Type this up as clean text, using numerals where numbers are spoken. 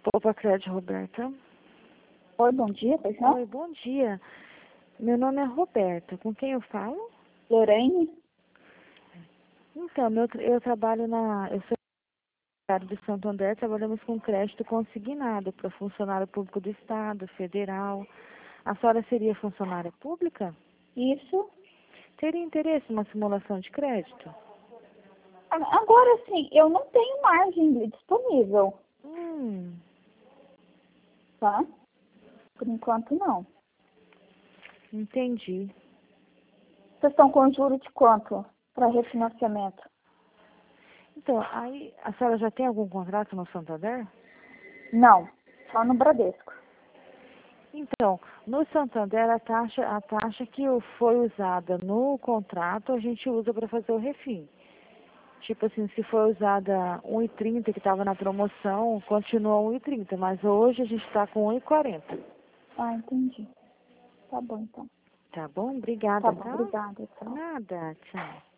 Opa, Crédito, Roberta. Oi, bom dia, pois não? Oi, bom dia. Meu nome é Roberta. Com quem eu falo? Lorraine? Então, eu trabalho eu sou secretária de Santo André, trabalhamos com crédito consignado para funcionário público do Estado, federal. A senhora seria funcionária pública? Isso. Teria interesse em uma simulação de crédito? Agora sim, eu não tenho margem disponível, Hum, tá? Por enquanto não. entendi. Vocês estão com juro de quanto para refinanciamento? Então, aí, a senhora já tem algum contrato no Santander? Não, só no Bradesco. Então, no Santander, a taxa que foi usada no contrato, a gente usa para fazer o refim. Tipo assim, se foi usada 1,30 que estava na promoção, continua 1,30, mas hoje a gente está com 1,40. Ah, entendi. Tá bom, então. Tá bom? Tá Obrigada, bom, tá? obrigada, tchau. Nada, tchau.